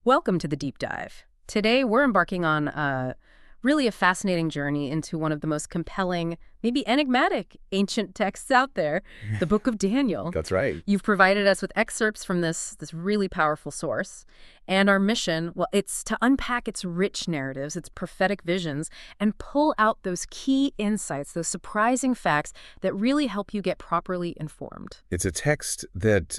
Welcome to the Deep Dive. Today, we're embarking on really a fascinating journey into one of the most compelling, maybe enigmatic, ancient texts out there, the Book of Daniel. That's right. You've provided us with excerpts from this really powerful source. And our mission, well, it's to unpack its rich narratives, its prophetic visions, and pull out those key insights, those surprising facts that really help you get properly informed. It's a text that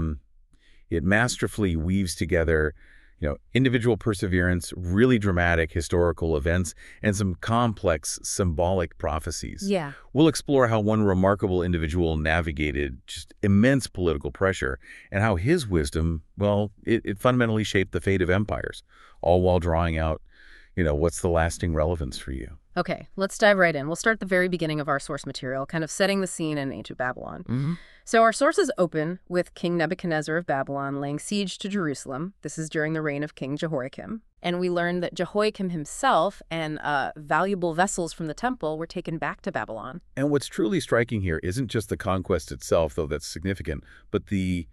it masterfully weaves together individual perseverance, really dramatic historical events, and some complex symbolic prophecies. Yeah. We'll explore how one remarkable individual navigated just immense political pressure and how his wisdom, well, it fundamentally shaped the fate of empires, all while drawing out, what's the lasting relevance for you. Okay, let's dive right in. We'll start at the very beginning of our source material, kind of setting the scene in ancient Babylon. Mm-hmm. So our sources open with King Nebuchadnezzar of Babylon laying siege to Jerusalem. This is during the reign of King Jehoiakim. And we learn that Jehoiakim himself and valuable vessels from the temple were taken back to Babylon. And what's truly striking here isn't just the conquest itself, though that's significant, but the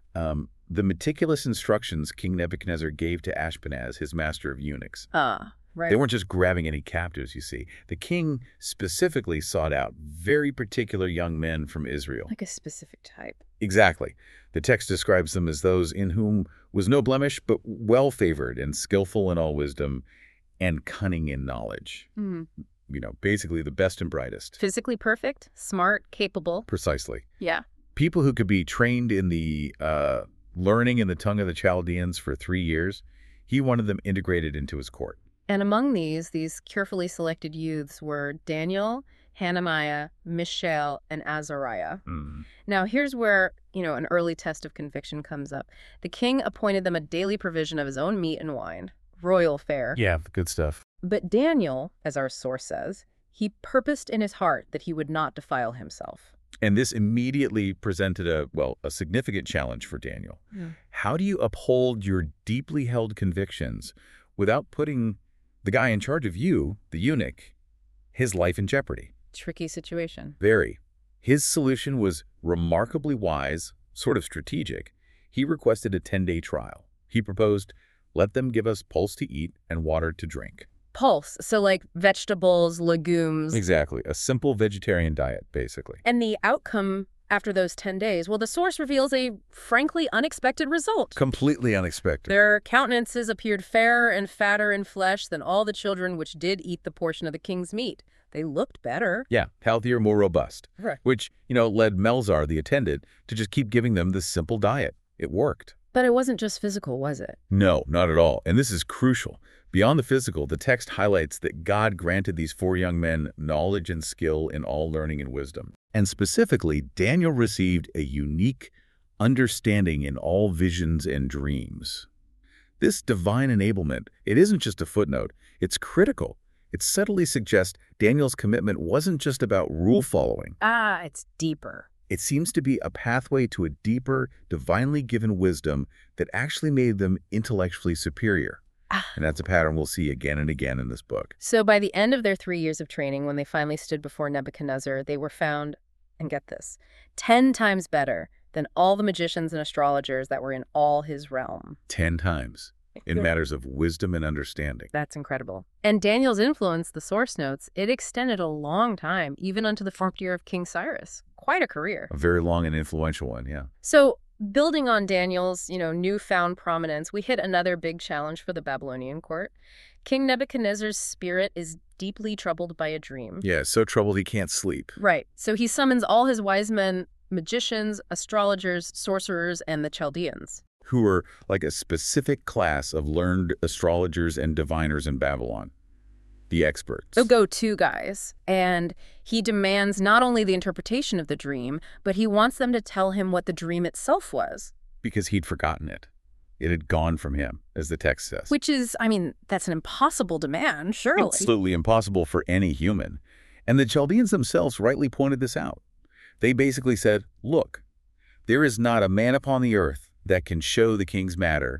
meticulous instructions King Nebuchadnezzar gave to Ashpenaz, his master of eunuchs. Right. They weren't just grabbing any captives, you see. The king specifically sought out very particular young men from Israel. Like a specific type. Exactly. The text describes them as those in whom was no blemish, but well-favored and skillful in all wisdom and cunning in knowledge. Basically the best and brightest. Physically perfect, smart, capable. Precisely. Yeah. People who could be trained in the learning in the tongue of the Chaldeans for 3 years. He wanted them integrated into his court. And among these carefully selected youths were Daniel, Hananiah, Mishael, and Azariah. Now, here's where, an early test of conviction comes up. The king appointed them a daily provision of his own meat and wine, royal fare. Yeah, good stuff. But Daniel, as our source says, he purposed in his heart that he would not defile himself. And this immediately presented a significant challenge for Daniel. Yeah. How do you uphold your deeply held convictions without putting the guy in charge of you, the eunuch, his life in jeopardy? Tricky situation. Very. His solution was remarkably wise, sort of strategic. He requested a 10-day trial. He proposed, let them give us pulse to eat and water to drink. Pulse, so like vegetables, legumes. Exactly. A simple vegetarian diet, basically. And the outcome after those 10 days, well, the source reveals a frankly unexpected result. Completely unexpected. Their countenances appeared fairer and fatter in flesh than all the children which did eat the portion of the king's meat. They looked better. Yeah, healthier, more robust. Right. Which, led Melzar, the attendant, to just keep giving them this simple diet. It worked. But it wasn't just physical, was it? No, not at all. And this is crucial. Beyond the physical, the text highlights that God granted these 4 young men knowledge and skill in all learning and wisdom. And specifically, Daniel received a unique understanding in all visions and dreams. This divine enablement, it isn't just a footnote, it's critical. It subtly suggests Daniel's commitment wasn't just about rule following. It's deeper. It seems to be a pathway to a deeper, divinely given wisdom that actually made them intellectually superior. And that's a pattern we'll see again and again in this book. So by the end of their 3 years of training, when they finally stood before Nebuchadnezzar, they were found, and get this, 10 times better than all the magicians and astrologers that were in all his realm. 10 times. In matters of wisdom and understanding. That's incredible. And Daniel's influence, the source notes, it extended a long time, even unto the 4th year of King Cyrus. Quite a career. A very long and influential one, yeah. So building on Daniel's, newfound prominence, we hit another big challenge for the Babylonian court. King Nebuchadnezzar's spirit is deeply troubled by a dream. Yeah, so troubled he can't sleep. Right. So he summons all his wise men, magicians, astrologers, sorcerers, and the Chaldeans. Who were like a specific class of learned astrologers and diviners in Babylon. The experts. The go-to guys. And he demands not only the interpretation of the dream, but he wants them to tell him what the dream itself was. Because he'd forgotten it. It had gone from him, as the text says. Which is, that's an impossible demand, surely. Absolutely impossible for any human. And the Chaldeans themselves rightly pointed this out. They basically said, look, there is not a man upon the earth that can show the king's matter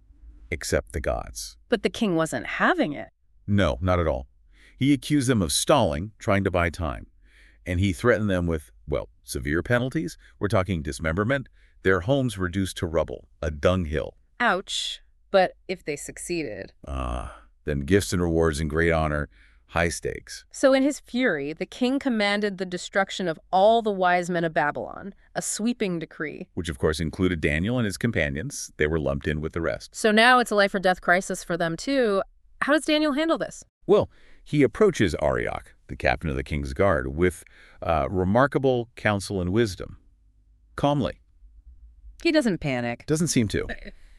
except the gods. But the king wasn't having it. No, not at all. He accused them of stalling, trying to buy time. And he threatened them with, severe penalties. We're talking dismemberment, their homes reduced to rubble, a dunghill. Ouch. But if they succeeded... Then gifts and rewards and great honor, high stakes. So in his fury, the king commanded the destruction of all the wise men of Babylon, a sweeping decree. Which, of course, included Daniel and his companions. They were lumped in with the rest. So now it's a life-or-death crisis for them, too. How does Daniel handle this? Well, he approaches Arioch, the captain of the king's guard, with remarkable counsel and wisdom. Calmly. He doesn't panic. Doesn't seem to.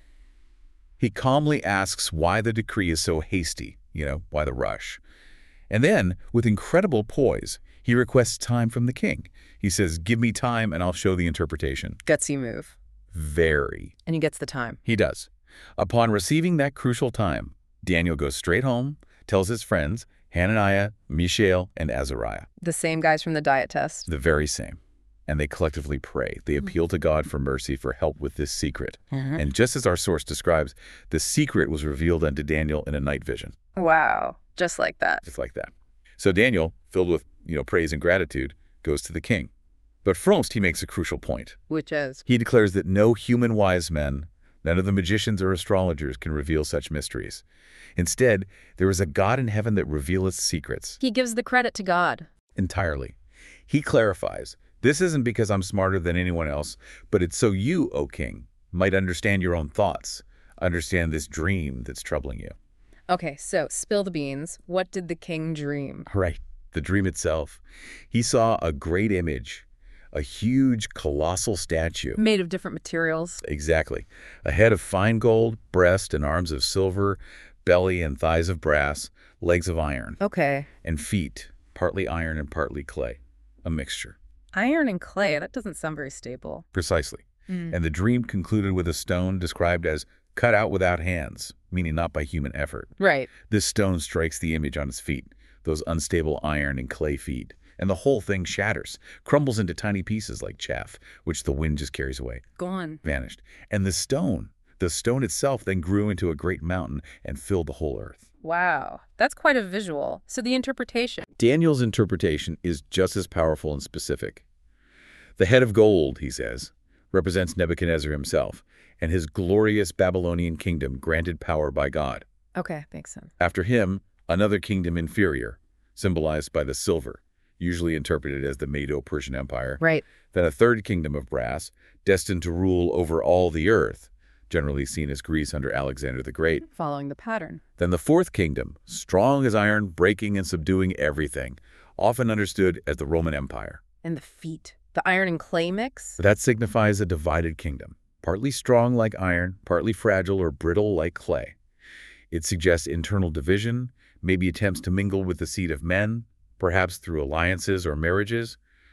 He calmly asks why the decree is so hasty, why the rush. And then, with incredible poise, he requests time from the king. He says, give me time and I'll show the interpretation. Gutsy move. Very. And he gets the time. He does. Upon receiving that crucial time, Daniel goes straight home, tells his friends, Hananiah, Mishael, and Azariah. The same guys from the diet test. The very same. And they collectively pray. They appeal to God for mercy, for help with this secret. And just as our source describes, the secret was revealed unto Daniel in a night vision. Wow. Just like that. Just like that. So Daniel, filled with, praise and gratitude, goes to the king. But first, he makes a crucial point. Which is? He declares that no human wise men, none of the magicians or astrologers can reveal such mysteries. Instead, there is a God in heaven that revealeth secrets. He gives the credit to God. Entirely. He clarifies, this isn't because I'm smarter than anyone else, but it's so you, O king, might understand your own thoughts, understand this dream that's troubling you. Okay, so spill the beans. What did the king dream? Right, the dream itself. He saw a great image, a huge, colossal statue. Made of different materials. Exactly. A head of fine gold, breast and arms of silver, belly and thighs of brass, legs of iron. Okay. And feet, partly iron and partly clay. A mixture. Iron and clay, that doesn't sound very stable. Precisely. And the dream concluded with a stone described as cut out without hands, meaning not by human effort. Right. This stone strikes the image on its feet, those unstable iron and clay feet, and the whole thing shatters, crumbles into tiny pieces like chaff, which the wind just carries away. Gone. Vanished. And the stone itself then grew into a great mountain and filled the whole earth. Wow, that's quite a visual. So the interpretation. Daniel's interpretation is just as powerful and specific. The head of gold, he says, represents Nebuchadnezzar himself and his glorious Babylonian kingdom granted power by God. Okay, makes sense. After him, another kingdom inferior, symbolized by the silver, usually interpreted as the Medo-Persian Empire. Right. Then a third kingdom of brass, destined to rule over all the earth, generally seen as Greece under Alexander the Great. Following the pattern. Then the fourth kingdom, strong as iron, breaking and subduing everything, often understood as the Roman Empire. And the feet. The iron and clay mix? That signifies a divided kingdom, partly strong like iron, partly fragile or brittle like clay. It suggests internal division, maybe attempts to mingle with the seed of men, perhaps through alliances or marriages.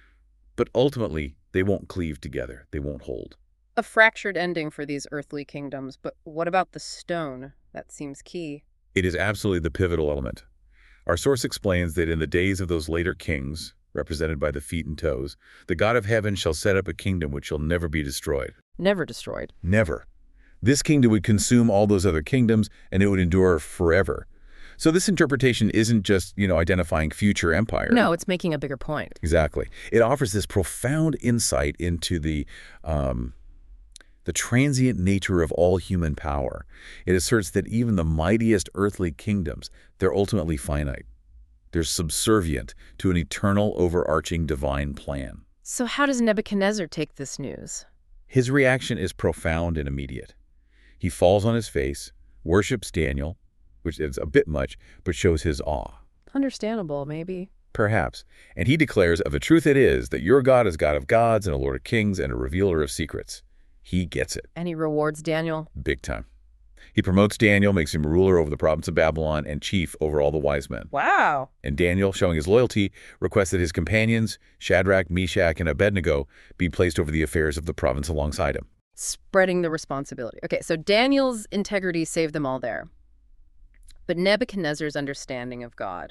But ultimately, they won't cleave together. They won't hold. A fractured ending for these earthly kingdoms, but what about the stone? That seems key. It is absolutely the pivotal element. Our source explains that in the days of those later kings, represented by the feet and toes, the God of heaven shall set up a kingdom which shall never be destroyed. Never destroyed. Never. This kingdom would consume all those other kingdoms, and it would endure forever. So this interpretation isn't just, identifying future empire. No, it's making a bigger point. Exactly. It offers this profound insight into the transient nature of all human power. It asserts that even the mightiest earthly kingdoms, they're ultimately finite. They're subservient to an eternal, overarching divine plan. So how does Nebuchadnezzar take this news? His reaction is profound and immediate. He falls on his face, worships Daniel, which is a bit much, but shows his awe. Understandable, maybe. Perhaps. And he declares, of a truth it is, that your God is God of gods and a Lord of kings and a revealer of secrets. He gets it. And he rewards Daniel? Big time. He promotes Daniel, makes him ruler over the province of Babylon and chief over all the wise men. Wow. And Daniel, showing his loyalty, requests that his companions, Shadrach, Meshach, and Abednego, be placed over the affairs of the province alongside him. Spreading the responsibility. Okay, so Daniel's integrity saved them all there. But Nebuchadnezzar's understanding of God,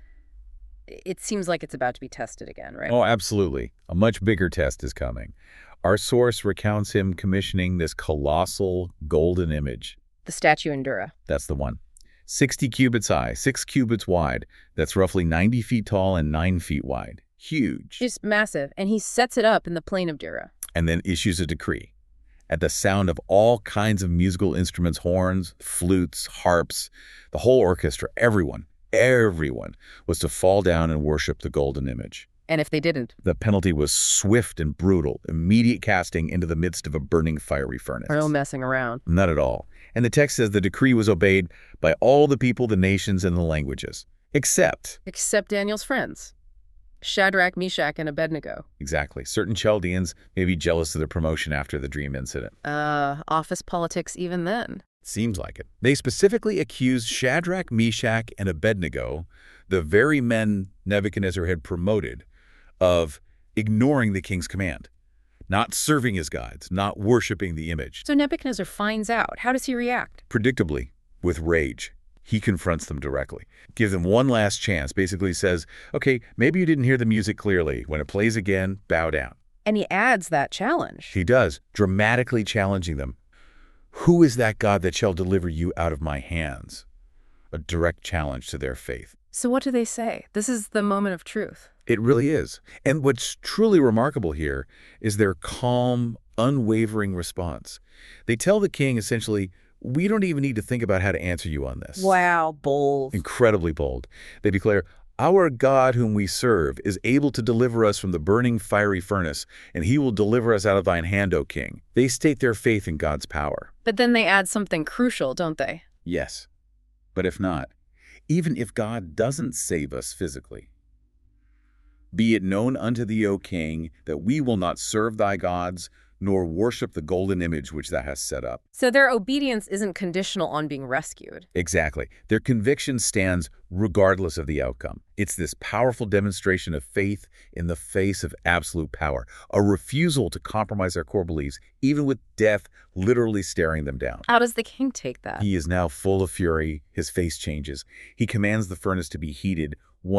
it seems like it's about to be tested again, right? Oh, absolutely. A much bigger test is coming. Our source recounts him commissioning this colossal golden image. The statue in Dura. That's the one. 60 cubits high, 6 cubits wide. That's roughly 90 feet tall and 9 feet wide. Huge. Just massive. And he sets it up in the plain of Dura. And then issues a decree. At the sound of all kinds of musical instruments, horns, flutes, harps, the whole orchestra, everyone was to fall down and worship the golden image. And if they didn't? The penalty was swift and brutal, immediate casting into the midst of a burning fiery furnace. No messing around. Not at all. And the text says the decree was obeyed by all the people, the nations, and the languages. Except Daniel's friends. Shadrach, Meshach, and Abednego. Exactly. Certain Chaldeans may be jealous of their promotion after the dream incident. Office politics even then. Seems like it. They specifically accused Shadrach, Meshach, and Abednego, the very men Nebuchadnezzar had promoted, of ignoring the king's command, not serving his gods, not worshiping the image. So Nebuchadnezzar finds out. How does he react? Predictably, with rage. He confronts them directly, gives them one last chance, basically says, okay, maybe you didn't hear the music clearly. When it plays again, bow down. And he adds that challenge. He does, dramatically challenging them. Who is that God that shall deliver you out of my hands? A direct challenge to their faith. So what do they say? This is the moment of truth. It really is. And what's truly remarkable here is their calm, unwavering response. They tell the king essentially, we don't even need to think about how to answer you on this. Wow, bold. Incredibly bold. They declare, our God whom we serve is able to deliver us from the burning fiery furnace, and he will deliver us out of thine hand, O king. They state their faith in God's power. But then they add something crucial, don't they? Yes. But if not, even if God doesn't save us physically, be it known unto thee, O king, that we will not serve thy gods, nor worship the golden image which thou hast set up. So their obedience isn't conditional on being rescued. Exactly. Their conviction stands regardless of the outcome. It's this powerful demonstration of faith in the face of absolute power, a refusal to compromise their core beliefs, even with death literally staring them down. How does the king take that? He is now full of fury. His face changes. He commands the furnace to be heated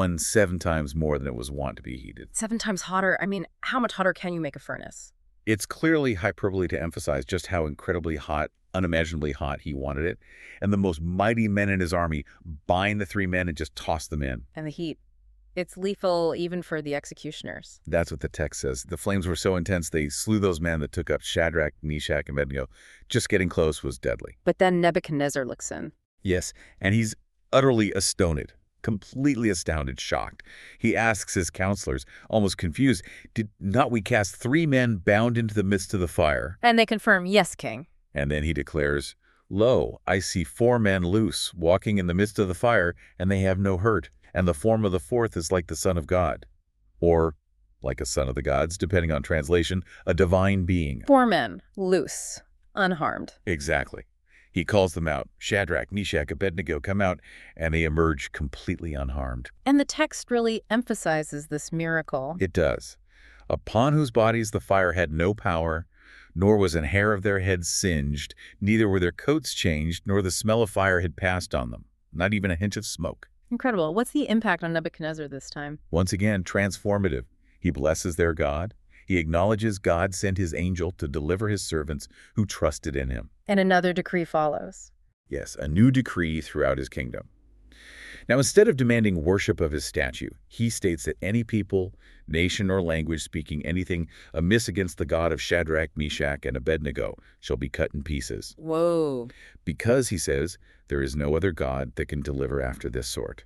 7 times more than it was wont to be heated. 7 times hotter? I mean, how much hotter can you make a furnace? It's clearly hyperbole to emphasize just how incredibly hot, unimaginably hot he wanted it. And the most mighty men in his army bind the 3 men and just toss them in. And the heat. It's lethal even for the executioners. That's what the text says. The flames were so intense they slew those men that took up Shadrach, Meshach, and Abednego. Just getting close was deadly. But then Nebuchadnezzar looks in. Yes, and he's utterly astounded. Completely astounded, shocked. He asks his counselors, almost confused, did not we cast 3 men bound into the midst of the fire? And they confirm, yes, king. And then he declares, lo, I see 4 men loose, walking in the midst of the fire, and they have no hurt. And the form of the 4th is like the Son of God. Or, like a son of the gods, depending on translation, a divine being. 4 men, loose, unharmed. Exactly. He calls them out. Shadrach, Meshach, Abednego come out, and they emerge completely unharmed. And the text really emphasizes this miracle. It does. Upon whose bodies the fire had no power, nor was an hair of their heads singed, neither were their coats changed, nor the smell of fire had passed on them. Not even a hint of smoke. Incredible. What's the impact on Nebuchadnezzar this time? Once again, transformative. He blesses their God. He acknowledges God sent his angel to deliver his servants who trusted in him. And another decree follows. Yes, a new decree throughout his kingdom. Now, instead of demanding worship of his statue, he states that any people, nation, or language speaking anything amiss against the God of Shadrach, Meshach, and Abednego shall be cut in pieces. Whoa. Because, he says, there is no other God that can deliver after this sort.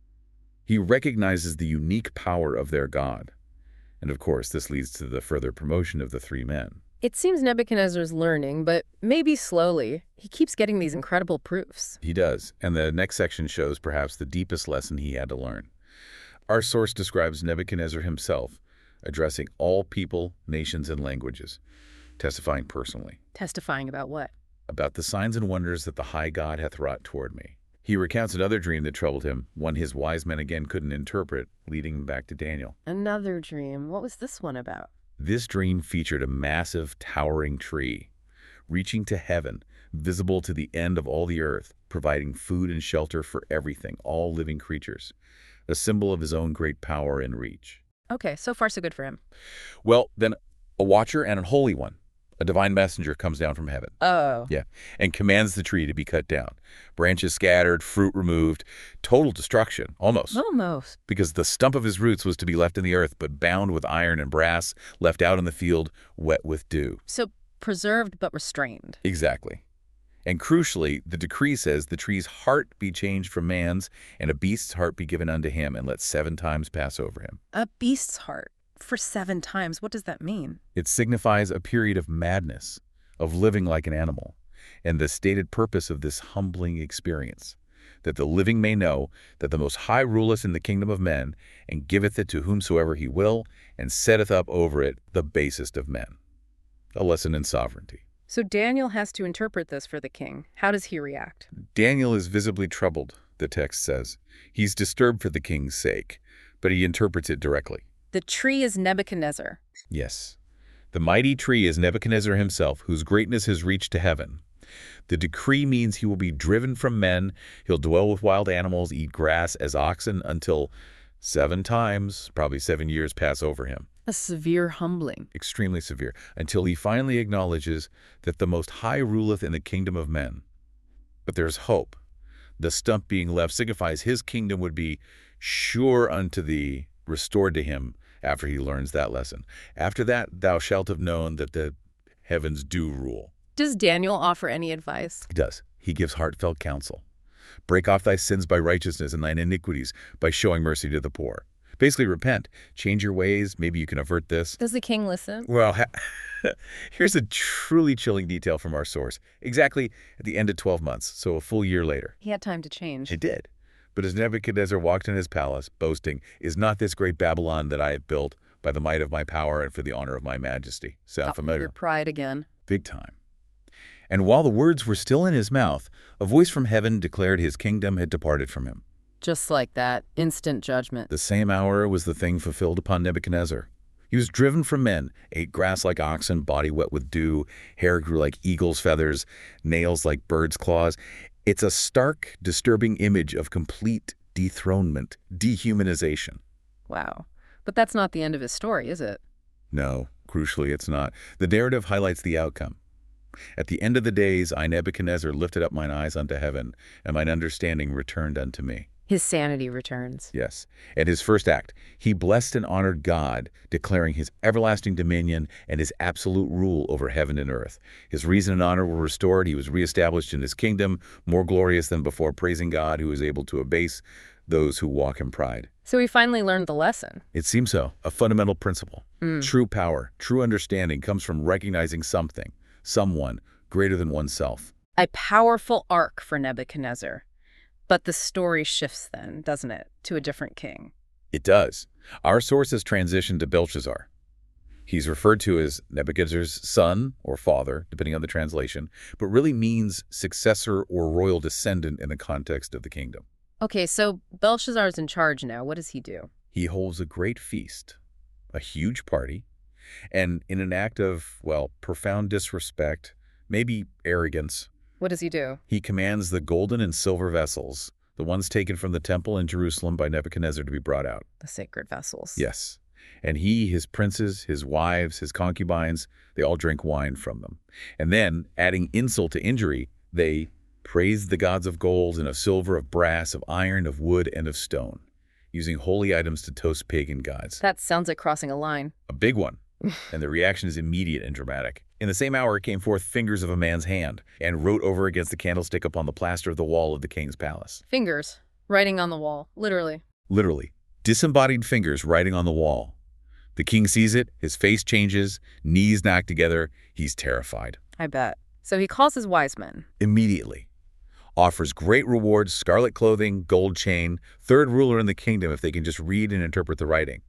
He recognizes the unique power of their God. And of course, this leads to the further promotion of the 3 men. It seems Nebuchadnezzar's learning, but maybe slowly. He keeps getting these incredible proofs. He does, and the next section shows perhaps the deepest lesson he had to learn. Our source describes Nebuchadnezzar himself, addressing all people, nations, and languages, testifying personally. Testifying about what? About the signs and wonders that the high God hath wrought toward me. He recounts another dream that troubled him, one his wise men again couldn't interpret, leading him back to Daniel. Another dream. What was this one about? This dream featured a massive, towering tree, reaching to heaven, visible to the end of all the earth, providing food and shelter for everything, all living creatures, a symbol of his own great power and reach. Okay, so far so good for him. Well, then a watcher and a holy one, a divine messenger, comes down from heaven. Oh. Yeah, and commands the tree to be cut down. Branches scattered, fruit removed, total destruction, almost. Almost. Because the stump of his roots was to be left in the earth, but bound with iron and brass, left out in the field, wet with dew. So preserved but restrained. Exactly. And crucially, the decree says the tree's heart be changed from man's, and a beast's heart be given unto him, and let 7 times pass over him. A beast's heart for 7 times. What does that mean? It signifies a period of madness, of living like an animal, and the stated purpose of this humbling experience, that the living may know that the Most High ruleth in the kingdom of men, and giveth it to whomsoever he will, and setteth up over it the basest of men. A lesson in sovereignty. So Daniel has to interpret this for the king. How does he react? Daniel is visibly troubled, the text says. He's disturbed for the king's sake, but he interprets it directly. The tree is Nebuchadnezzar. Yes. The mighty tree is Nebuchadnezzar himself, whose greatness has reached to heaven. The decree means he will be driven from men, he'll dwell with wild animals, eat grass as oxen, until 7 times, probably 7 years, pass over him. A severe humbling. Extremely severe, until he finally acknowledges that the Most High ruleth in the kingdom of men. But there's hope. The stump being left signifies his kingdom would be sure unto thee, restored to him, after he learns that lesson. After that, thou shalt have known that the heavens do rule. Does Daniel offer any advice? He does. He gives heartfelt counsel. Break off thy sins by righteousness and thine iniquities by showing mercy to the poor. Basically, repent. Change your ways. Maybe you can avert this. Does the king listen? Well, here's a truly chilling detail from our source. Exactly at the end of 12 months, so a full year later. He had time to change. It did. But as Nebuchadnezzar walked in his palace, boasting, "Is not this great Babylon that I have built by the might of my power and for the honor of my majesty?" Sound familiar? Your pride again. Big time. And while the words were still in his mouth, a voice from heaven declared his kingdom had departed from him. Just like that, instant judgment. The same hour was the thing fulfilled upon Nebuchadnezzar. He was driven from men, ate grass like oxen, body wet with dew, hair grew like eagle's feathers, nails like bird's claws. It's a stark, disturbing image of complete dethronement, dehumanization. Wow. But that's not the end of his story, is it? No, crucially it's not. The narrative highlights the outcome. At the end of the days, I, Nebuchadnezzar, lifted up mine eyes unto heaven, and mine understanding returned unto me. His sanity returns. Yes. At his first act, he blessed and honored God, declaring his everlasting dominion and his absolute rule over heaven and earth. His reason and honor were restored. He was reestablished in his kingdom, more glorious than before, praising God, who is able to abase those who walk in pride. So he finally learned the lesson. It seems so. A fundamental principle. True power, true understanding comes from recognizing something, someone, greater than oneself. A powerful arc for Nebuchadnezzar. But the story shifts then, doesn't it, to a different king? It does. Our source has transitioned to Belshazzar. He's referred to as Nebuchadnezzar's son or father, depending on the translation, but really means successor or royal descendant in the context of the kingdom. Okay, so Belshazzar's in charge now. What does he do? He holds a great feast, a huge party, and in an act of, well, profound disrespect, maybe arrogance, What does he do? he commands the golden and silver vessels, the ones taken from the temple in Jerusalem by Nebuchadnezzar, to be brought out. The sacred vessels. Yes. And he, his princes, his wives, his concubines, they all drink wine from them. And then, adding insult to injury, they praised the gods of gold and of silver, of brass, of iron, of wood, and of stone, using holy items to toast pagan gods. That sounds like crossing a line. A big one. And the reaction is immediate and dramatic. In the same hour came forth fingers of a man's hand, and wrote over against the candlestick upon the plaster of the wall of the king's palace. Fingers. Writing on the wall. Literally. Literally. Disembodied fingers writing on the wall. The king sees it, his face changes, knees knock together, he's terrified. I bet. So he calls his wise men. Immediately. Offers great rewards, scarlet clothing, gold chain, third ruler in the kingdom if they can just read and interpret the writing.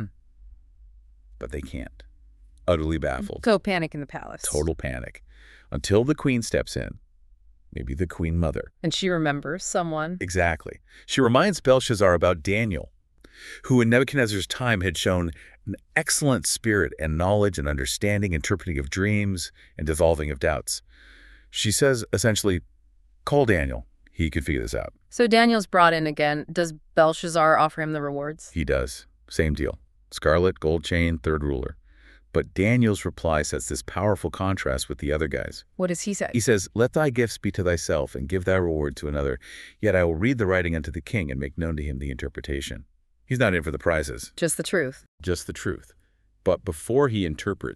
But they can't. Utterly baffled. Go panic in the palace. Total panic. Until the queen steps in. Maybe the queen mother. And she remembers someone. Exactly. She reminds Belshazzar about Daniel, who in Nebuchadnezzar's time had shown an excellent spirit and knowledge and understanding, interpreting of dreams and dissolving of doubts. She says, essentially, call Daniel. He could figure this out. So Daniel's brought in again. Does Belshazzar offer him the rewards? He does. Same deal. Scarlet, gold chain, third ruler. But Daniel's reply sets this powerful contrast with the other guys. What does he say? He says, let thy gifts be to thyself, and give thy reward to another. Yet I will read the writing unto the king, and make known to him the interpretation. He's not in for the prizes. Just the truth. Just the truth. But before he interprets,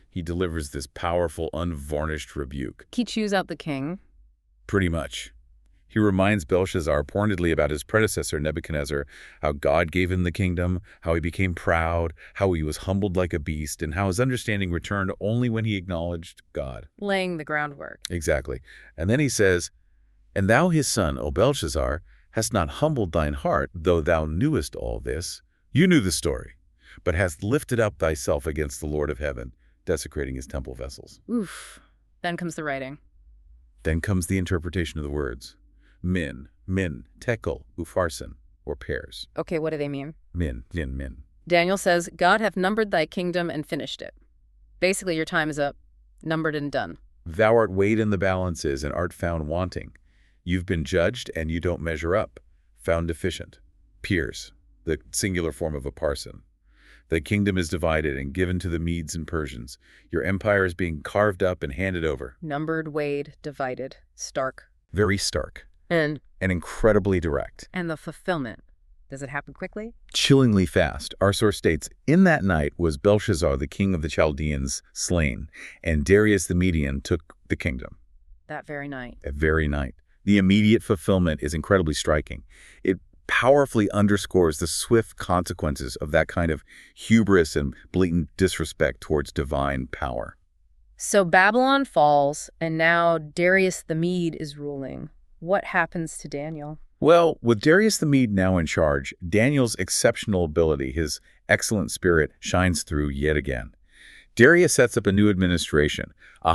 He delivers this powerful, unvarnished rebuke. He chews out the king. Pretty much. He reminds Belshazzar pointedly about his predecessor, Nebuchadnezzar, how God gave him the kingdom, how he became proud, how he was humbled like a beast, and how his understanding returned only when he acknowledged God. Laying the groundwork. Exactly. And then he says, "And thou his son, O Belshazzar, hast not humbled thine heart, though thou knewest all this." You knew the story, but hast lifted up thyself against the Lord of heaven, desecrating his temple vessels. Oof. Then comes the writing. Then comes the interpretation of the words. Min, tekel, upharsin, or pairs. Okay, what do they mean? Min. Daniel says, God hath numbered thy kingdom and finished it. Basically, your time is up, numbered and done. Thou art weighed in the balances and art found wanting. You've been judged and you don't measure up. Found deficient. Peers, the singular form of a parson. The kingdom is divided and given to the Medes and Persians. Your empire is being carved up and handed over. Numbered, weighed, divided. Stark. Very stark. And incredibly direct. the fulfillment. Does it happen quickly? Chillingly fast. Our source states, in that night was Belshazzar, the king of the Chaldeans, slain, and Darius the Median took the kingdom. That very night. That very night. The immediate fulfillment is incredibly striking. It powerfully underscores the swift consequences of that kind of hubris and blatant disrespect towards divine power. So Babylon falls, and now Darius the Mede is ruling. What happens to Daniel? Well, with Darius the Mede now in charge, Daniel's exceptional ability, his excellent spirit, shines through yet again. Darius sets up a new administration,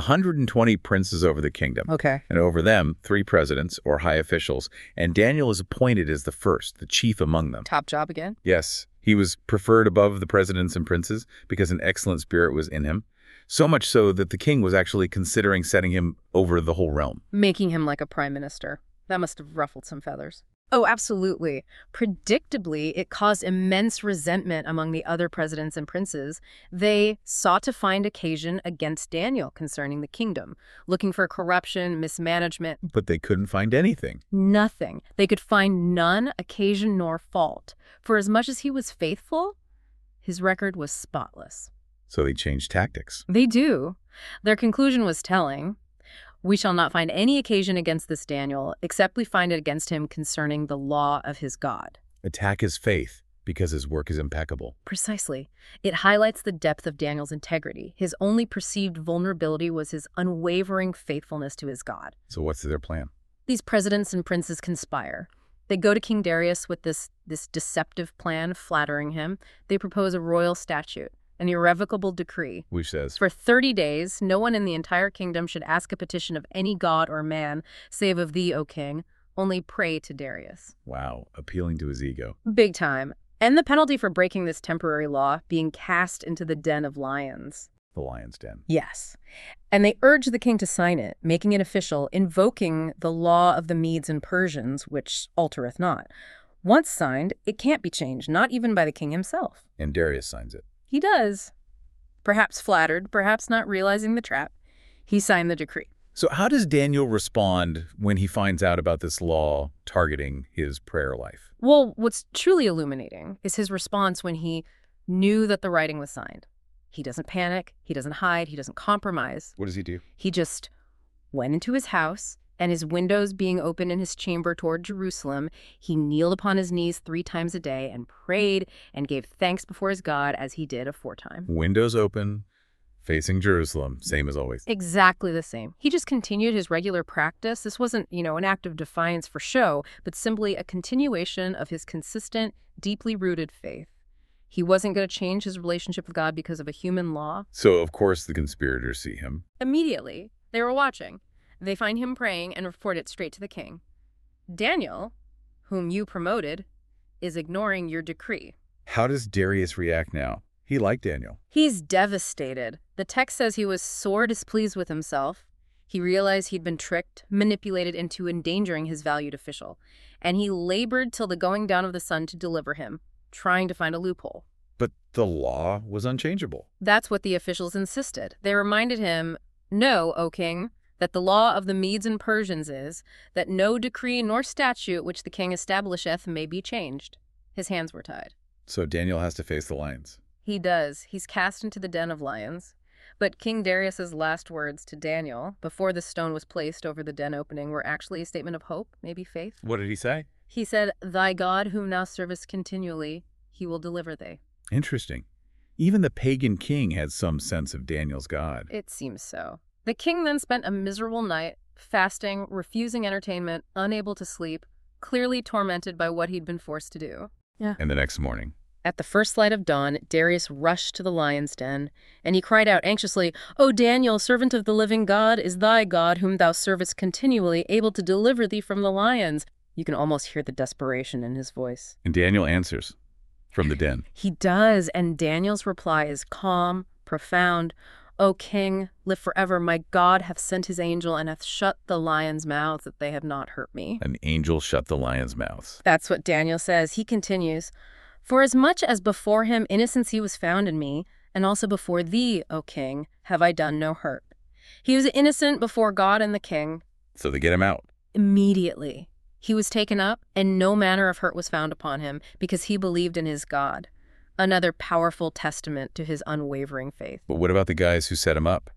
120 princes over the kingdom. Okay. And over them, 3 presidents or high officials, and Daniel is appointed as the first, the chief among them. Top job again? Yes, he was preferred above the presidents and princes because an excellent spirit was in him. So much so that the king was actually considering setting him over the whole realm. Making him like a prime minister. That must have ruffled some feathers. Oh, absolutely. Predictably, it caused immense resentment among the other presidents and princes. They sought to find occasion against Daniel concerning the kingdom, looking for corruption, mismanagement. But they couldn't find anything. Nothing. They could find none occasion nor fault. For as much as he was faithful, his record was spotless. So they changed tactics. They do. Their conclusion was telling. We shall not find any occasion against this Daniel, except we find it against him concerning the law of his God. Attack his faith, because his work is impeccable. Precisely. It highlights the depth of Daniel's integrity. His only perceived vulnerability was his unwavering faithfulness to his God. So what's their plan? These presidents and princes conspire. They go to King Darius with this deceptive plan, flattering him. They propose a royal statute. An irrevocable decree. Which says, for 30 days, no one in the entire kingdom should ask a petition of any god or man, save of thee, O king, only pray to Darius. Wow, appealing to his ego. Big time. And the penalty for breaking this temporary law, being cast into the den of lions. The lion's den. Yes. And they urge the king to sign it, making it official, invoking the law of the Medes and Persians, which altereth not. Once signed, it can't be changed, not even by the king himself. And Darius signs it. He does. Perhaps flattered, perhaps not realizing the trap, he signed the decree. So how does Daniel respond when he finds out about this law targeting his prayer life? Well, what's truly illuminating is his response when he knew that the writing was signed. He doesn't panic, he doesn't hide, he doesn't compromise. What does he do? He just went into his house, and his windows being open in his chamber toward Jerusalem, he kneeled upon his knees 3 times a day and prayed and gave thanks before his God as he did aforetime. Windows open, facing Jerusalem, same as always. Exactly the same. He just continued his regular practice. This wasn't, an act of defiance for show, but simply a continuation of his consistent, deeply rooted faith. He wasn't going to change his relationship with God because of a human law. So, of course, the conspirators see him. Immediately, they were watching. They find him praying and report it straight to the king. Daniel, whom you promoted, is ignoring your decree. How does Darius react now? He liked Daniel. He's devastated. The text says he was sore displeased with himself. He realized he'd been tricked, manipulated into endangering his valued official. And he labored till the going down of the sun to deliver him, trying to find a loophole. But the law was unchangeable. That's what the officials insisted. They reminded him, "Know, O king, that the law of the Medes and Persians is that no decree nor statute which the king establisheth may be changed." His hands were tied. So Daniel has to face the lions. He does. He's cast into the den of lions. But King Darius's last words to Daniel, before the stone was placed over the den opening, were actually a statement of hope, maybe faith. What did he say? He said, "Thy God, whom thou servest continually, he will deliver thee." Interesting. Even the pagan king had some sense of Daniel's God. It seems so. The king then spent a miserable night, fasting, refusing entertainment, unable to sleep, clearly tormented by what he'd been forced to do. And the next morning, At the first light of dawn, Darius rushed to the lion's den, and he cried out anxiously, "O Daniel, servant of the living God, is thy God, whom thou servest continually, able to deliver thee from the lions?" You can almost hear the desperation in his voice. and Daniel answers from the den. He does, and Daniel's reply is calm, profound. "O king, live forever. My God hath sent his angel and hath shut the lions' mouths that they have not hurt me." An angel shut the lions' mouths. That's what Daniel says. He continues, "For as much as before him innocency was found in me, and also before thee, O king, have I done no hurt." He was innocent before God and the king. So they get him out. Immediately, he was taken up, and no manner of hurt was found upon him, because he believed in his God. Another powerful testament to his unwavering faith. But what about the guys who set him up?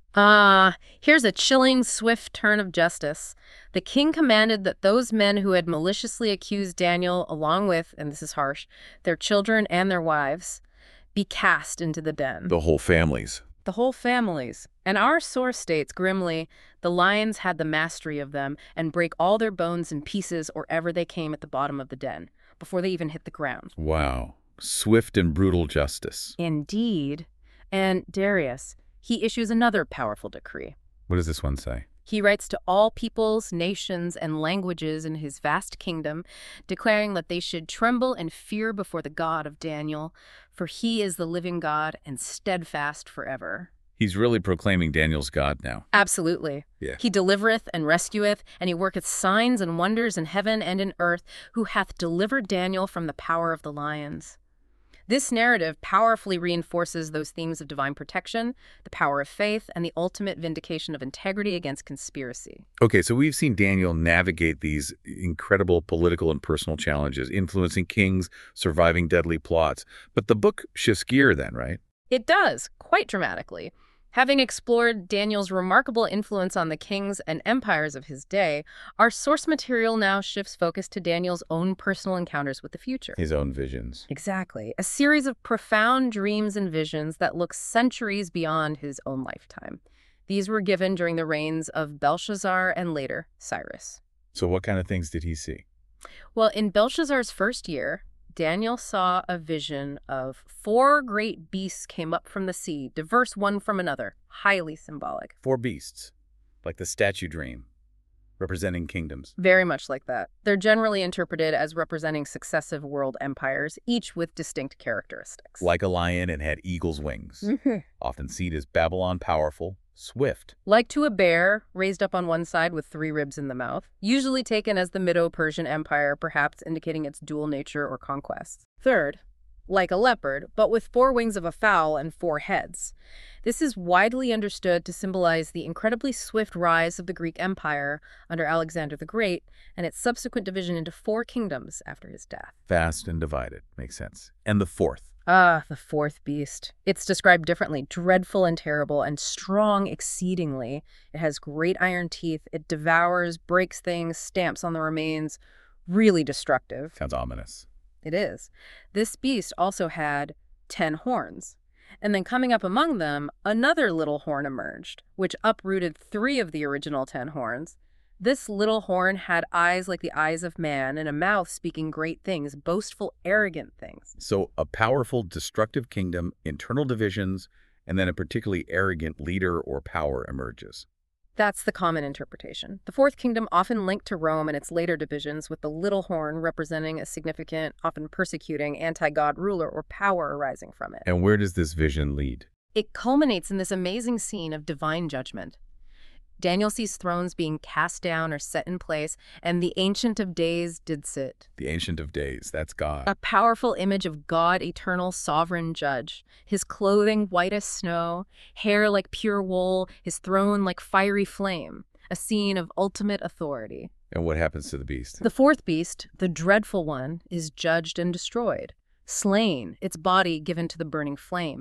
Here's a chilling, swift turn of justice. The king commanded that those men who had maliciously accused Daniel, along with, and this is harsh, their children and their wives, be cast into the den. The whole families. The whole families. And our source states grimly, the lions had the mastery of them and break all their bones in pieces or ever they came at the bottom of the den, before they even hit the ground. Wow. Swift and brutal justice. Indeed. And Darius, he issues another powerful decree. What does this one say? He writes to all peoples, nations, and languages in his vast kingdom, declaring that they should tremble and fear before the God of Daniel, for he is the living God and steadfast forever. He's really proclaiming Daniel's God now. Absolutely. Yeah. He delivereth and rescueth, and he worketh signs and wonders in heaven and in earth, who hath delivered Daniel from the power of the lions. This narrative powerfully reinforces those themes of divine protection, the power of faith, and the ultimate vindication of integrity against conspiracy. Okay, so we've seen Daniel navigate these incredible political and personal challenges, influencing kings, surviving deadly plots. But the book shifts gear then, right? It does, quite dramatically. Having explored Daniel's remarkable influence on the kings and empires of his day, our source material now shifts focus to Daniel's own personal encounters with the future. His own visions. Exactly. A series of profound dreams and visions that look centuries beyond his own lifetime. These were given during the reigns of Belshazzar and later Cyrus. So what kind of things did he see? Well, in Belshazzar's first year, Daniel saw a vision of 4 great beasts came up from the sea, diverse one from another, highly symbolic. 4 beasts, like the statue dream, representing kingdoms. Very much like that. They're generally interpreted as representing successive world empires, each with distinct characteristics. Like a lion, it had eagle's wings, often seen as Babylon powerful, swift. Like to a bear, raised up on one side with 3 ribs in the mouth, usually taken as the Medo-Persian Empire, perhaps indicating its dual nature or conquests. Third, like a leopard, but with 4 wings of a fowl and 4 heads. This is widely understood to symbolize the incredibly swift rise of the Greek Empire under Alexander the Great and its subsequent division into 4 kingdoms after his death. Vast and divided, makes sense. And the 4th. The 4th beast. It's described differently, dreadful and terrible, and strong exceedingly. It has great iron teeth. It devours, breaks things, stamps on the remains. Really destructive. Sounds ominous. It is. This beast also had 10 horns. And then coming up among them, another little horn emerged, which uprooted 3 of the original 10 horns. This little horn had eyes like the eyes of man and a mouth speaking great things, boastful, arrogant things. So a powerful, destructive kingdom, internal divisions, and then a particularly arrogant leader or power emerges. That's the common interpretation. The 4th kingdom often linked to Rome and its later divisions, with the little horn representing a significant, often persecuting, anti-God ruler or power arising from it. And where does this vision lead? It culminates in this amazing scene of divine judgment. Daniel sees thrones being cast down or set in place, and the Ancient of Days did sit. The Ancient of Days, that's God. A powerful image of God, eternal sovereign judge. His clothing white as snow, hair like pure wool, his throne like fiery flame. A scene of ultimate authority. And what happens to the beast? The 4th beast, the dreadful one, is judged and destroyed. Slain, its body given to the burning flame.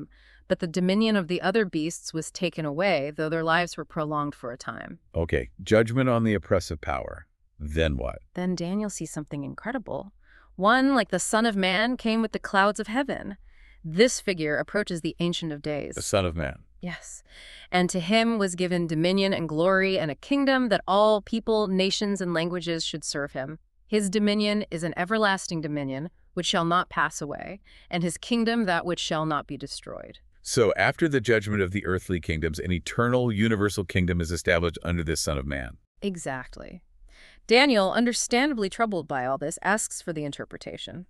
but the dominion of the other beasts was taken away, though their lives were prolonged for a time. Okay, judgment on the oppressive power. Then what? Then Daniel sees something incredible. One, like the Son of Man, came with the clouds of heaven. This figure approaches the Ancient of Days. The Son of Man. Yes. And to him was given dominion and glory and a kingdom that all people, nations, and languages should serve him. His dominion is an everlasting dominion, which shall not pass away, and his kingdom that which shall not be destroyed. So after the judgment of the earthly kingdoms, an eternal, universal kingdom is established under this Son of Man. Exactly. Daniel, understandably troubled by all this, asks for the interpretation.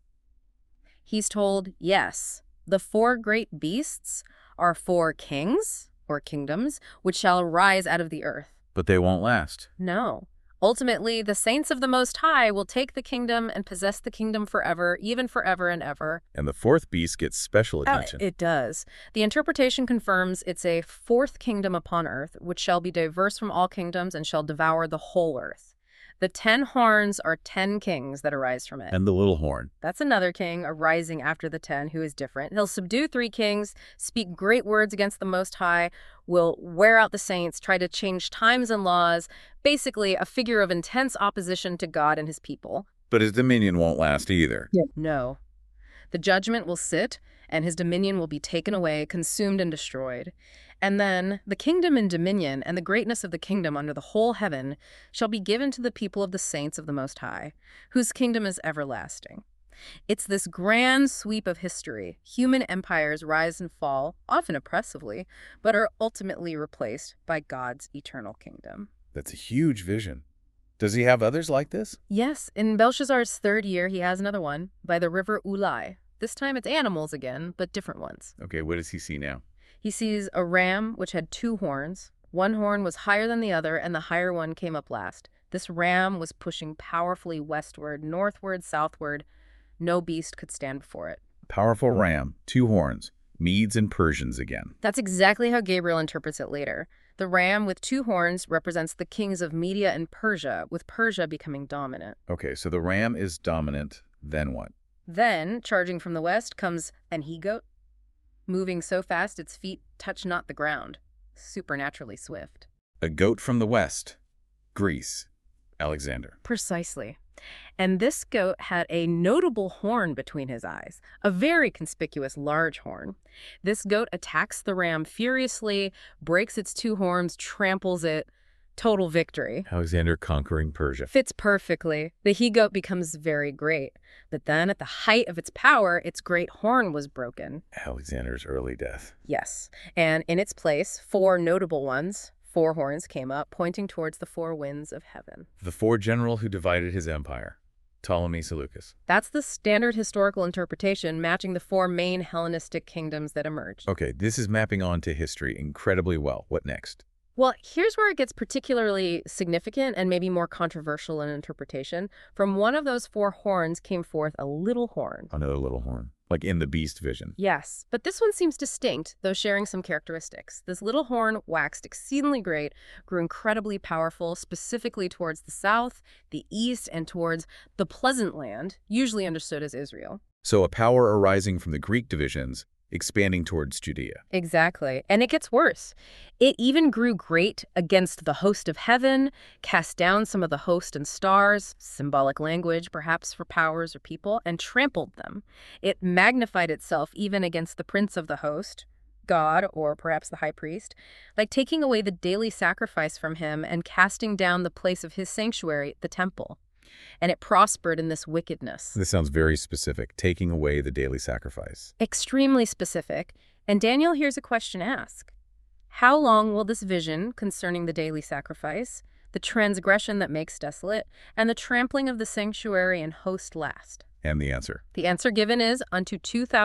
He's told, yes, the 4 great beasts are 4 kings, or kingdoms, which shall arise out of the earth. But they won't last. No. Ultimately, the saints of the Most High will take the kingdom and possess the kingdom forever, even forever and ever. And the 4th beast gets special attention. It does. The interpretation confirms it's a 4th kingdom upon earth, which shall be diverse from all kingdoms and shall devour the whole earth. The 10 horns are 10 kings that arise from it. And the little horn. That's another king arising after the 10 who is different. He'll subdue 3 kings, speak great words against the Most High, will wear out the saints, try to change times and laws, basically a figure of intense opposition to God and his people. But his dominion won't last either. No. The judgment will sit, and his dominion will be taken away, consumed and destroyed. And then the kingdom and dominion and the greatness of the kingdom under the whole heaven shall be given to the people of the saints of the Most High, whose kingdom is everlasting. It's this grand sweep of history. Human empires rise and fall, often oppressively, but are ultimately replaced by God's eternal kingdom. That's a huge vision. Does he have others like this? Yes, in Belshazzar's 3rd year, he has another one, by the river Ulai. This time it's animals again, but different ones. Okay, what does he see now? He sees a ram which had 2 horns. One horn was higher than the other, and the higher one came up last. This ram was pushing powerfully westward, northward, southward. No beast could stand before it. Powerful ram, 2 horns, Medes and Persians again. That's exactly how Gabriel interprets it later. The ram with 2 horns represents the kings of Media and Persia, with Persia becoming dominant. Okay, so the ram is dominant, then what? Then, charging from the west, comes an he-goat, moving so fast its feet touch not the ground, supernaturally swift. A goat from the west. Greece. Alexander. Precisely. And this goat had a notable horn between his eyes, a very conspicuous large horn. This goat attacks the ram furiously, breaks its 2 horns, tramples it. Total victory. Alexander conquering Persia. Fits perfectly. The he-goat becomes very great. But then at the height of its power, its great horn was broken. Alexander's early death. Yes. And in its place, 4 notable ones, 4 horns came up, pointing towards the 4 winds of heaven. The 4 general who divided his empire. Ptolemy Seleucus. That's the standard historical interpretation, matching the 4 main Hellenistic kingdoms that emerged. Okay, this is mapping onto history incredibly well. What next? Well, here's where it gets particularly significant and maybe more controversial in interpretation. From one of those 4 horns came forth a little horn. Another little horn. Like in the beast vision. Yes, but this one seems distinct, though sharing some characteristics. This little horn waxed exceedingly great, grew incredibly powerful, specifically towards the south, the east, and towards the Pleasant Land, usually understood as Israel. So a power arising from the Greek divisions, expanding towards Judea. Exactly. And it gets worse. It even grew great against the host of heaven, cast down some of the host and stars, symbolic language perhaps for powers or people, and trampled them. It magnified itself even against the prince of the host, God, or perhaps the high priest, like taking away the daily sacrifice from him and casting down the place of his sanctuary, the temple. And it prospered in this wickedness. This sounds very specific, taking away the daily sacrifice. Extremely specific. And Daniel hears a question asked. How long will this vision concerning the daily sacrifice, the transgression that makes desolate, and the trampling of the sanctuary and host last? And the answer? The answer given is, unto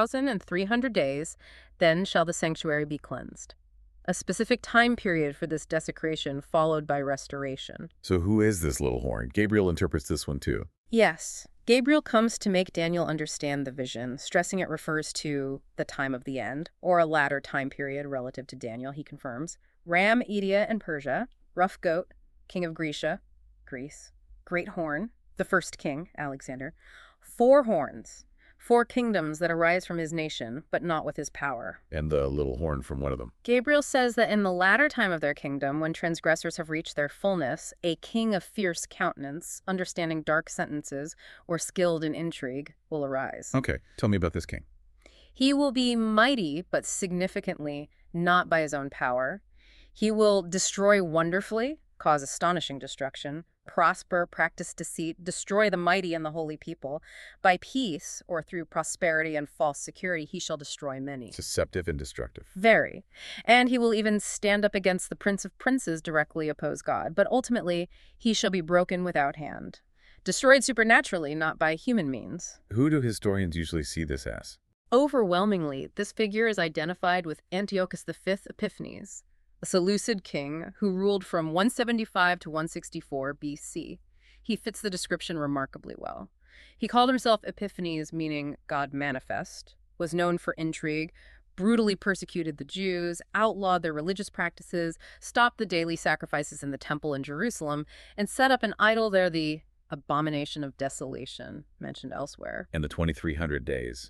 2,300 days, then shall the sanctuary be cleansed. A specific time period for this desecration followed by restoration. So who is this little horn? Gabriel interprets this one too. Yes. Gabriel comes to make Daniel understand the vision, stressing it refers to the time of the end, or a latter time period relative to Daniel, he confirms. Ram, Media, and Persia. Rough goat, king of Greece. Great horn, the first king, Alexander. 4 horns. 4 kingdoms that arise from his nation, but not with his power. And the little horn from one of them. Gabriel says that in the latter time of their kingdom, when transgressors have reached their fullness, a king of fierce countenance, understanding dark sentences, or skilled in intrigue, will arise. Okay, tell me about this king. He will be mighty, but significantly not by his own power. He will destroy wonderfully, cause astonishing destruction, prosper, practice deceit, destroy the mighty and the holy people. By peace, or through prosperity and false security, he shall destroy many. Deceptive and destructive. Very. And he will even stand up against the prince of princes, directly oppose God. But ultimately, he shall be broken without hand. Destroyed supernaturally, not by human means. Who do historians usually see this as? Overwhelmingly, this figure is identified with Antiochus V Epiphanes, a Seleucid king who ruled from 175 to 164 BC. He fits the description remarkably well. He called himself Epiphanes, meaning God manifest, was known for intrigue, brutally persecuted the Jews, outlawed their religious practices, stopped the daily sacrifices in the temple in Jerusalem, and set up an idol there, the abomination of desolation, mentioned elsewhere. And the 2300 days.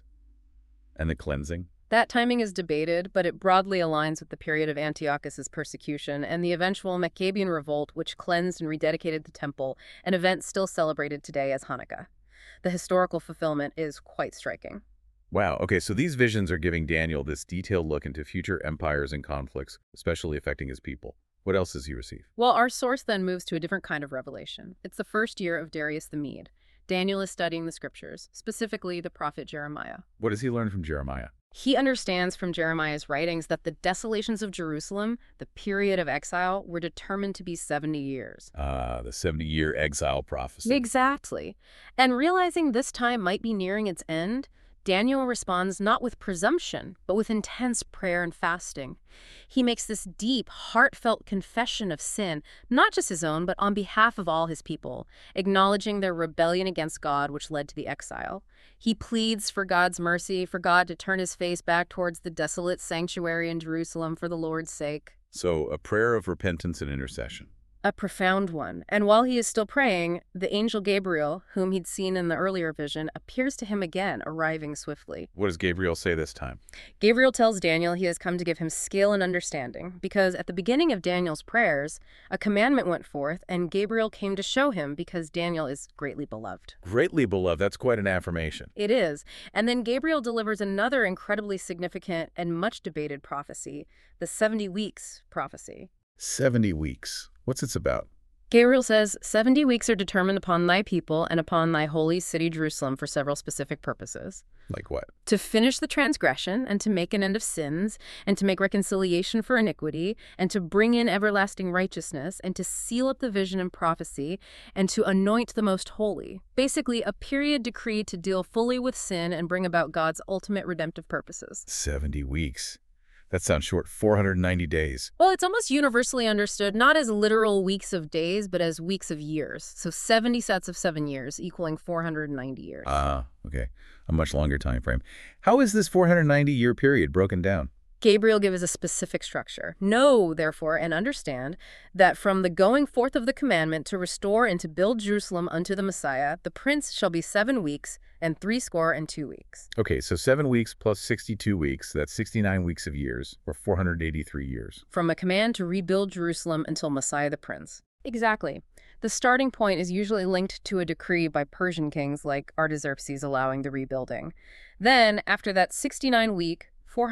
And the cleansing? That timing is debated, but it broadly aligns with the period of Antiochus's persecution and the eventual Maccabean revolt, which cleansed and rededicated the temple, an event still celebrated today as Hanukkah. The historical fulfillment is quite striking. Wow, okay, so these visions are giving Daniel this detailed look into future empires and conflicts, especially affecting his people. What else does he receive? Well, our source then moves to a different kind of revelation. It's the first year of Darius the Mede. Daniel is studying the scriptures, specifically the prophet Jeremiah. What does he learn from Jeremiah? He understands from Jeremiah's writings that the desolations of Jerusalem, the period of exile, were determined to be 70 years. The 70-year exile prophecy. Exactly. And realizing this time might be nearing its end, Daniel responds not with presumption, but with intense prayer and fasting. He makes this deep, heartfelt confession of sin, not just his own, but on behalf of all his people, acknowledging their rebellion against God, which led to the exile. He pleads for God's mercy, for God to turn his face back towards the desolate sanctuary in Jerusalem for the Lord's sake. So, a prayer of repentance and intercession. A profound one. And while he is still praying, the angel Gabriel, whom he'd seen in the earlier vision, appears to him again, arriving swiftly. What does Gabriel say this time? Gabriel tells Daniel he has come to give him skill and understanding, because at the beginning of Daniel's prayers, a commandment went forth, and Gabriel came to show him because Daniel is greatly beloved. Greatly beloved, that's quite an affirmation. It is. And then Gabriel delivers another incredibly significant and much debated prophecy, the 70 weeks prophecy. 70 weeks. What's it about? Gabriel says, 70 weeks are determined upon thy people and upon thy holy city Jerusalem for several specific purposes. Like what? To finish the transgression, and to make an end of sins, and to make reconciliation for iniquity, and to bring in everlasting righteousness, and to seal up the vision and prophecy, and to anoint the most holy. Basically, a period decreed to deal fully with sin and bring about God's ultimate redemptive purposes. 70 weeks. That sounds short. 490 days. Well, it's almost universally understood, not as literal weeks of days, but as weeks of years. So 70 sets of 7 years, equaling 490 years. Okay. A much longer time frame. How is this 490-year period broken down? Gabriel gives a specific structure. Know, therefore, and understand that from the going forth of the commandment to restore and to build Jerusalem unto the Messiah, the prince shall be 7 weeks and 62 weeks. Okay, so 7 weeks plus 62 weeks, that's 69 weeks of years, or 483 years. From a command to rebuild Jerusalem until Messiah the Prince. Exactly. The starting point is usually linked to a decree by Persian kings like Artaxerxes allowing the rebuilding. Then, after that 69-week,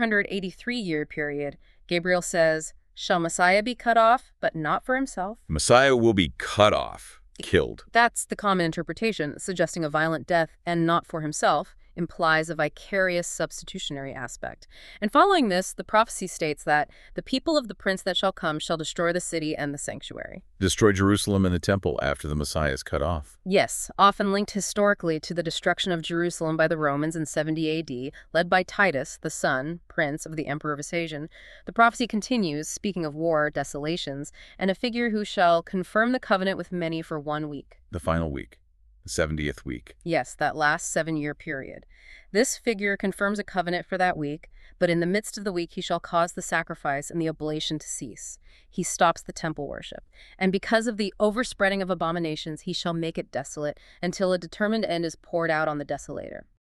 483-year period, Gabriel says, shall Messiah be cut off, but not for himself? Messiah will be cut off, killed. That's the common interpretation, suggesting a violent death and not for himself, implies a vicarious substitutionary aspect. And following this, the prophecy states that the people of the prince that shall come shall destroy the city and the sanctuary. Destroy Jerusalem and the temple after the Messiah is cut off. Yes, often linked historically to the destruction of Jerusalem by the Romans in 70 AD, led by Titus, the son, prince of the Emperor Vespasian. The prophecy continues, speaking of war, desolations, and a figure who shall confirm the covenant with many for 1 week. The final week. The 70th week. Yes, that last 7-year period. This figure confirms a covenant for that week, but in the midst of the week he shall cause the sacrifice and the oblation to cease. He stops the temple worship. And because of the overspreading of abominations, he shall make it desolate until a determined end is poured out on the desolator.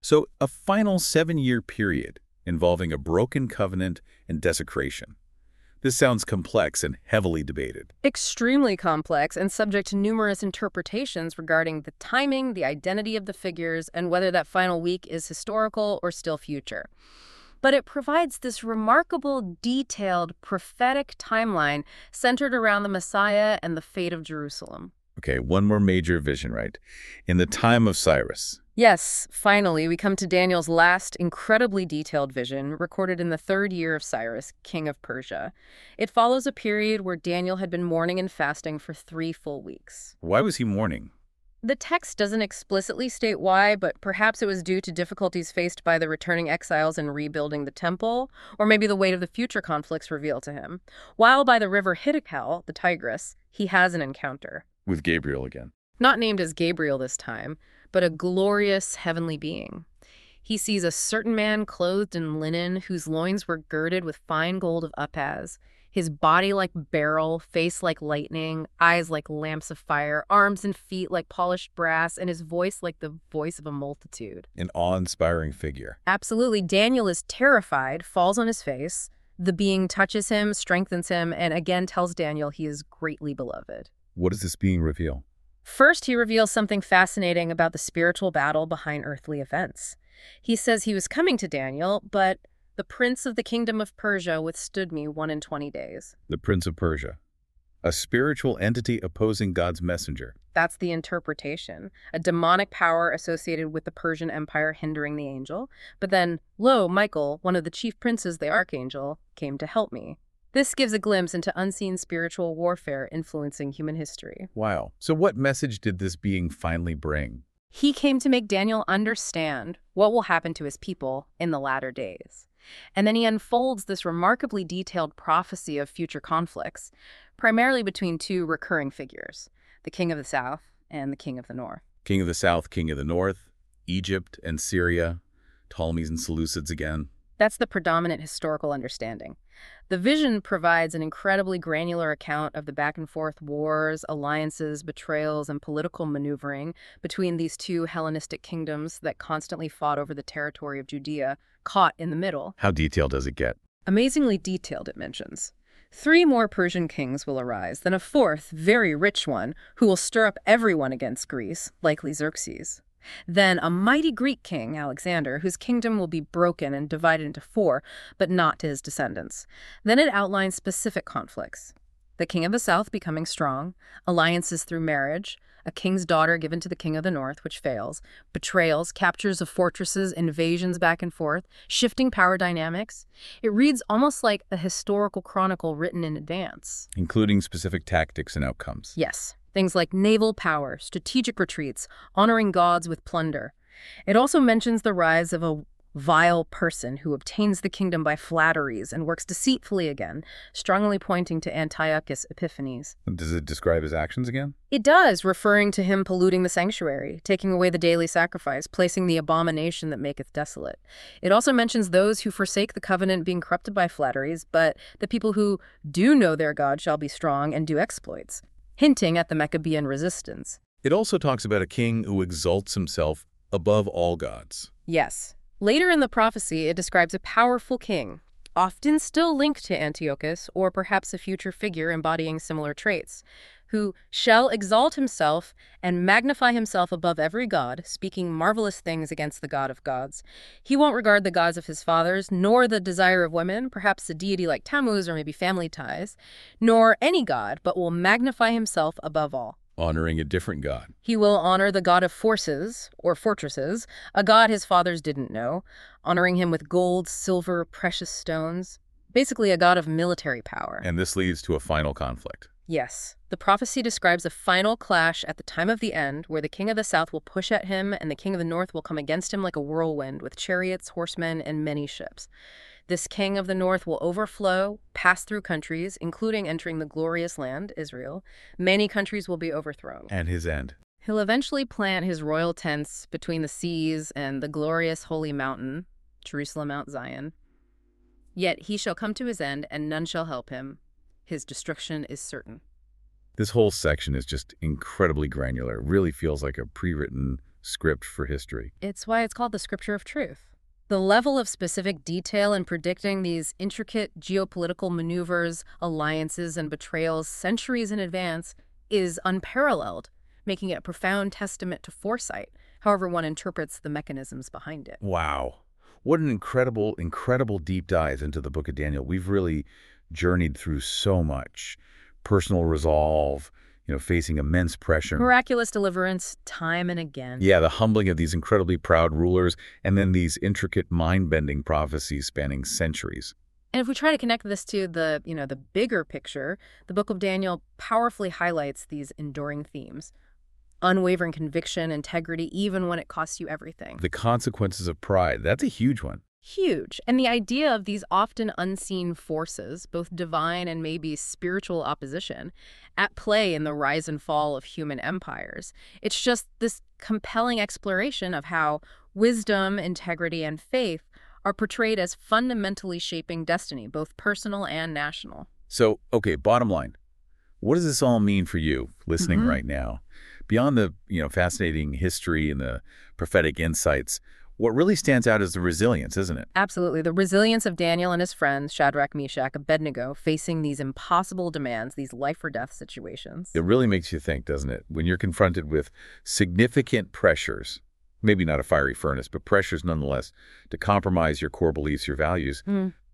So a final 7-year period involving a broken covenant and desecration. This sounds complex and heavily debated. Extremely complex and subject to numerous interpretations regarding the timing, the identity of the figures, and whether that final week is historical or still future. But it provides this remarkable, detailed, prophetic timeline centered around the Messiah and the fate of Jerusalem. Okay, one more major vision, right? In the time of Cyrus. Yes, finally, we come to Daniel's last incredibly detailed vision, recorded in the 3rd year of Cyrus, king of Persia. It follows a period where Daniel had been mourning and fasting for 3 full weeks. Why was he mourning? The text doesn't explicitly state why, but perhaps it was due to difficulties faced by the returning exiles in rebuilding the temple, or maybe the weight of the future conflicts revealed to him. While by the river Hiddekel, the Tigris, he has an encounter. With Gabriel again. Not named as Gabriel this time, but a glorious heavenly being. He sees a certain man clothed in linen, whose loins were girded with fine gold of Uphaz, his body like beryl, face like lightning, eyes like lamps of fire, arms and feet like polished brass, and his voice like the voice of a multitude. An awe-inspiring figure. Absolutely. Daniel is terrified, falls on his face. The being touches him, strengthens him, and again tells Daniel he is greatly beloved. What does this being reveal? First, he reveals something fascinating about the spiritual battle behind earthly events. He says he was coming to Daniel, but the prince of the kingdom of Persia withstood me 1 in 20 days. The Prince of Persia. A spiritual entity opposing God's messenger. That's the interpretation. A demonic power associated with the Persian Empire hindering the angel. But then, lo, Michael, one of the chief princes, the archangel, came to help me. This gives a glimpse into unseen spiritual warfare influencing human history. Wow. So what message did this being finally bring? He came to make Daniel understand what will happen to his people in the latter days. And then he unfolds this remarkably detailed prophecy of future conflicts, primarily between 2 recurring figures, the king of the south and the king of the north. King of the south, king of the north, Egypt and Syria, Ptolemies and Seleucids again. That's the predominant historical understanding. The vision provides an incredibly granular account of the back-and-forth wars, alliances, betrayals, and political maneuvering between these 2 Hellenistic kingdoms that constantly fought over the territory of Judea, caught in the middle. How detailed does it get? Amazingly detailed, it mentions. 3 more Persian kings will arise, then a 4th, very rich one, who will stir up everyone against Greece, likely Xerxes. Then a mighty Greek king, Alexander, whose kingdom will be broken and divided into 4, but not to his descendants. Then it outlines specific conflicts. The king of the south becoming strong, alliances through marriage, a king's daughter given to the king of the north, which fails, betrayals, captures of fortresses, invasions back and forth, shifting power dynamics. It reads almost like a historical chronicle written in advance. Including specific tactics and outcomes. Yes. Things like naval power, strategic retreats, honoring gods with plunder. It also mentions the rise of a vile person who obtains the kingdom by flatteries and works deceitfully again, strongly pointing to Antiochus Epiphanes. Does it describe his actions again? It does, referring to him polluting the sanctuary, taking away the daily sacrifice, placing the abomination that maketh desolate. It also mentions those who forsake the covenant being corrupted by flatteries, but the people who do know their God shall be strong and do exploits, hinting at the Maccabean resistance. It also talks about a king who exalts himself above all gods. Yes. Later in the prophecy, it describes a powerful king, often still linked to Antiochus, or perhaps a future figure embodying similar traits, who shall exalt himself and magnify himself above every god, speaking marvelous things against the God of gods. He won't regard the gods of his fathers, nor the desire of women, perhaps a deity like Tammuz or maybe family ties, nor any god, but will magnify himself above all. Honoring a different god. He will honor the god of forces, or fortresses, a god his fathers didn't know, honoring him with gold, silver, precious stones, basically a god of military power. And this leads to a final conflict. Yes. The prophecy describes a final clash at the time of the end where the king of the south will push at him and the king of the north will come against him like a whirlwind with chariots, horsemen, and many ships. This king of the north will overflow, pass through countries, including entering the glorious land, Israel. Many countries will be overthrown. And his end. He'll eventually plant his royal tents between the seas and the glorious holy mountain, Jerusalem, Mount Zion. Yet he shall come to his end, and none shall help him. His destruction is certain. This whole section is just incredibly granular. It really feels like a pre-written script for history. It's why it's called the Scripture of Truth. The level of specific detail in predicting these intricate geopolitical maneuvers, alliances, and betrayals centuries in advance is unparalleled, making it a profound testament to foresight, however one interprets the mechanisms behind it. Wow. What an incredible, incredible deep dive into the book of Daniel. We've really journeyed through so much. Personal resolve, facing immense pressure. Miraculous deliverance, time and again. Yeah, the humbling of these incredibly proud rulers, and then these intricate, mind-bending prophecies spanning centuries. And if we try to connect this to the bigger picture, the book of Daniel powerfully highlights these enduring themes. Unwavering conviction, integrity, even when it costs you everything. The consequences of pride, that's a huge one. Huge. And the idea of these often unseen forces, both divine and maybe spiritual opposition, at play in the rise and fall of human empires. It's just this compelling exploration of how wisdom, integrity, and faith are portrayed as fundamentally shaping destiny, both personal and national. So, okay, bottom line, what does this all mean for you listening right now? Beyond the fascinating history and the prophetic insights, what really stands out is the resilience, isn't it? Absolutely. The resilience of Daniel and his friends, Shadrach, Meshach, Abednego, facing these impossible demands, these life-or-death situations. It really makes you think, doesn't it? When you're confronted with significant pressures, maybe not a fiery furnace, but pressures nonetheless, to compromise your core beliefs, your values,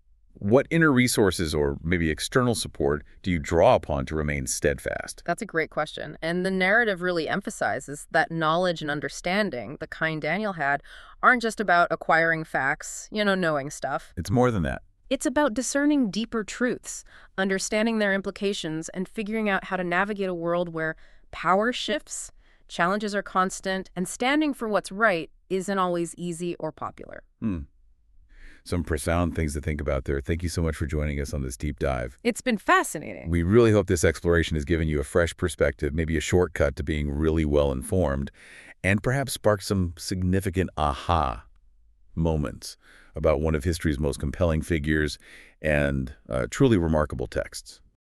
what inner resources or maybe external support do you draw upon to remain steadfast? That's a great question. And the narrative really emphasizes that knowledge and understanding, the kind Daniel had, aren't just about acquiring facts, knowing stuff. It's more than that. It's about discerning deeper truths, understanding their implications, and figuring out how to navigate a world where power shifts, challenges are constant, and standing for what's right isn't always easy or popular. Some profound things to think about there. Thank you so much for joining us on this deep dive. It's been fascinating. We really hope this exploration has given you a fresh perspective, maybe a shortcut to being really well-informed, and perhaps sparked some significant aha moments about one of history's most compelling figures and truly remarkable texts.